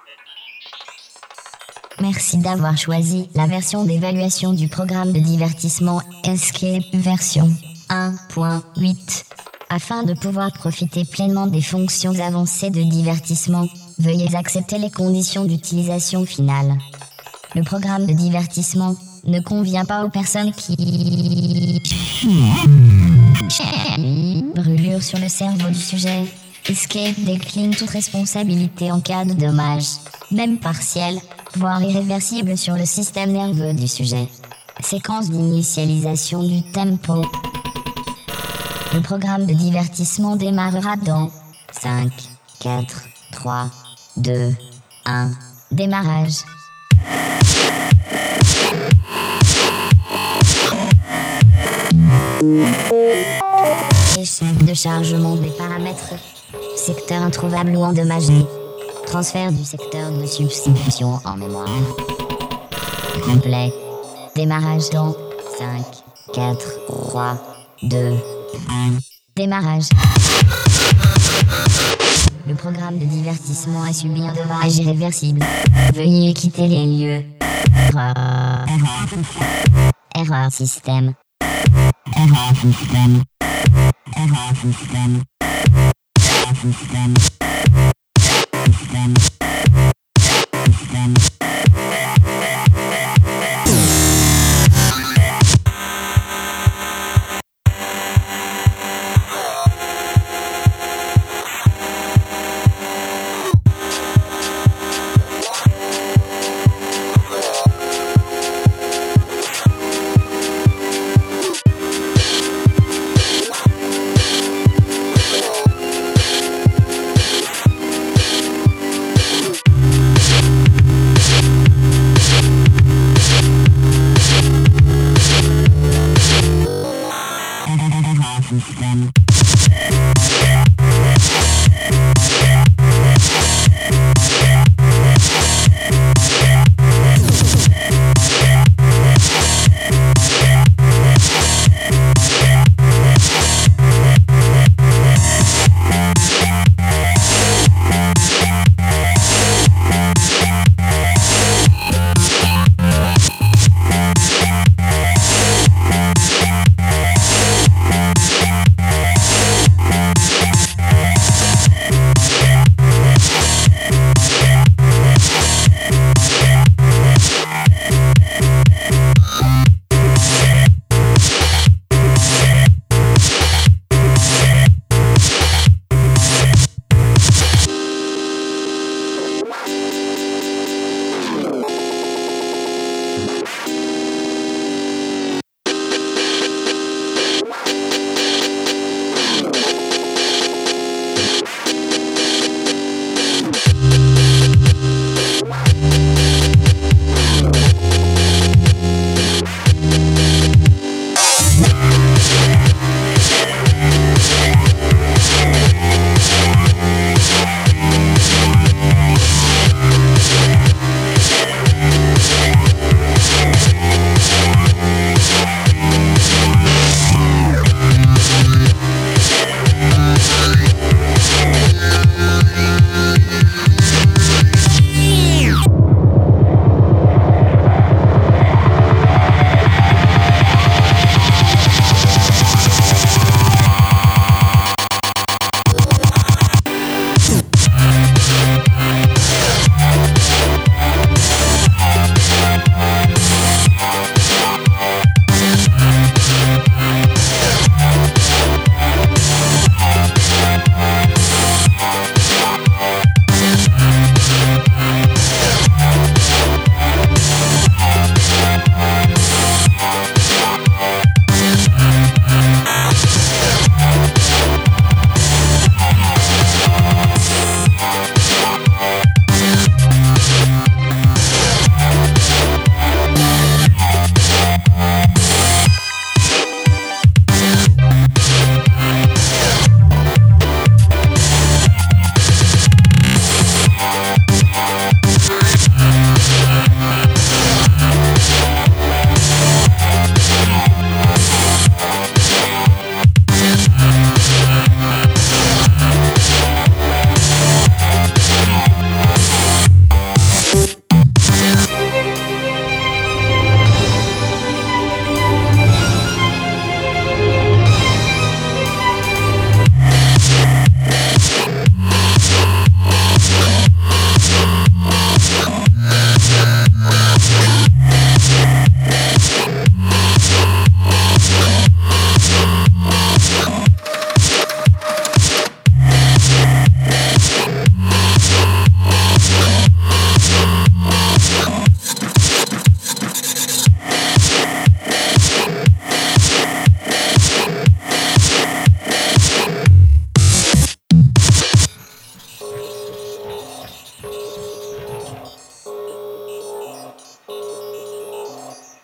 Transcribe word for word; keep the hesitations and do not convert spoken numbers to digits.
Merci d'avoir choisi la version d'évaluation du programme de divertissement Escape version un point huit. Afin de pouvoir profiter pleinement des fonctions avancées de divertissement, veuillez accepter les conditions d'utilisation finales. Le programme de divertissement ne convient pas aux personnes qui... Brûlure sur le cerveau du sujet. Escape décline toute responsabilité en cas de dommage, même partiel, voire irréversible sur le système nerveux du sujet. Séquence d'initialisation du tempo. Le programme de divertissement démarrera dans cinq, quatre, trois, deux, un. Démarrage. Échec de chargement des paramètres. Secteur introuvable ou endommagé. Transfert du secteur de substitution en mémoire. Complet. Démarrage dans cinq, quatre, trois, deux, un. Démarrage. Le programme de divertissement a subi un dommage irréversible. Veuillez quitter les lieux. Erreur. Erreur système. Erreur système. Erreur système. Erreur système.